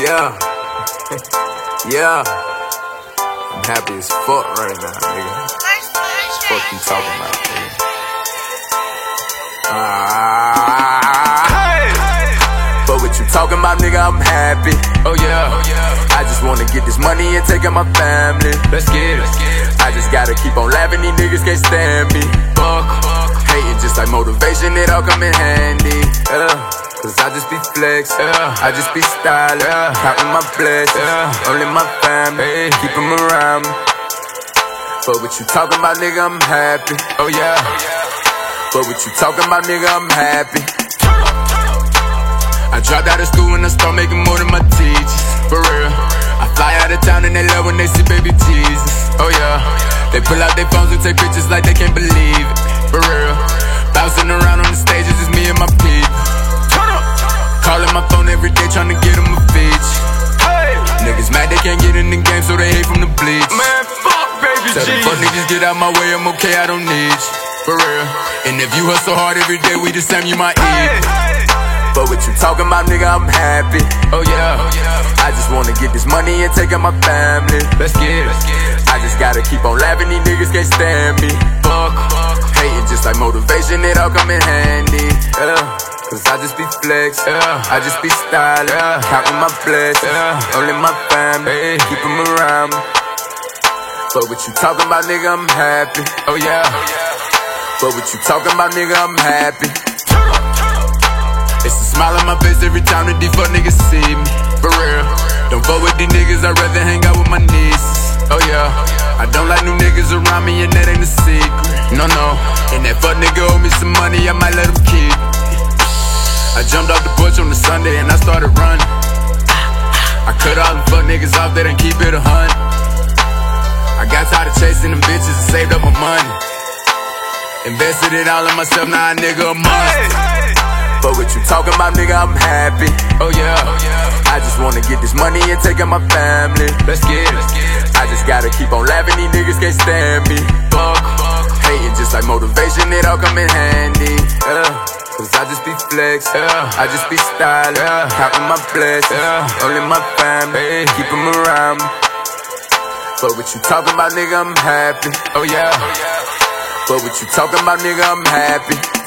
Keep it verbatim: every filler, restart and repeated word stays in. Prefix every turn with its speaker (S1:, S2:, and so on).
S1: yeah. Yeah. I'm happy as fuck right now, nigga. Fuck you talking about, nigga. Ah. But what you talking about, nigga, I'm happy. Oh yeah. I just wanna get this money and take care of my family. Let's get it. I just gotta keep on laughing, these niggas can't stand me. Fuck. Hating just like motivation, it all come in handy. Yeah. Cause I just be flex, yeah. I just be styling, yeah. Counting my blessings, yeah. Only my family, hey. Keep them around me. But what you talking about, nigga, I'm happy. Oh yeah. But what you talking about, nigga, I'm happy. I dropped out of school and I start making more than my teachers. For real. I fly out of town and they love when they see baby Jesus. Oh yeah. They pull out their phones and take pictures like they can't believe it. For real. Bouncing around on the stages, it's me and my people. Calling my phone every day, tryna get them a bitch. Hey. Niggas mad they can't get in the game, so they hate from the bleach. Man, fuck baby Tell them fuck niggas get out my way, I'm okay, I don't need you. For real. And if you hustle hard every day, we the same, you might eat. Hey. But what you talking about, nigga, I'm happy. Oh yeah. Oh, yeah. I just wanna get this money and take care of my family. Let's get it. I just gotta keep on laughing, these niggas can't stand me. Fuck. Hating just like motivation, it all come in handy. Yeah. Cause I just be flex, yeah. I just be styling, yeah. Counting my blessings, yeah. Only my family, hey. Keep them around me. But what you talking about, nigga, I'm happy. Oh yeah. But what you talking about, nigga, I'm happy. It's a smile on my face every time that these fuck niggas see me. For real. Don't fuck with these niggas, I'd rather hang out with my nieces. Oh yeah. I don't like new niggas around me and that ain't a secret. No, no. And that fuck nigga owe me some money, I might let him keep it. I jumped off the porch on the Sunday and I started running. I cut all them fuck niggas off, they didn't keep it a hundred. I got tired of chasing them bitches and saved up my money. Invested it all in myself, now a nigga a monster. But what you talking about, nigga, I'm happy. Oh yeah. I just wanna get this money and take care of my family. Let's get it. I just gotta keep on laughing, these niggas can't stand me. Fuck. Hating just like motivation, it all come in handy. Yeah. Cause I just be flex, yeah. I just be styling, yeah. Counting my blessings, yeah. Only my family, hey. Keep them around me. But what you talking about, nigga, I'm happy. Oh yeah. But what you talking about, nigga, I'm happy.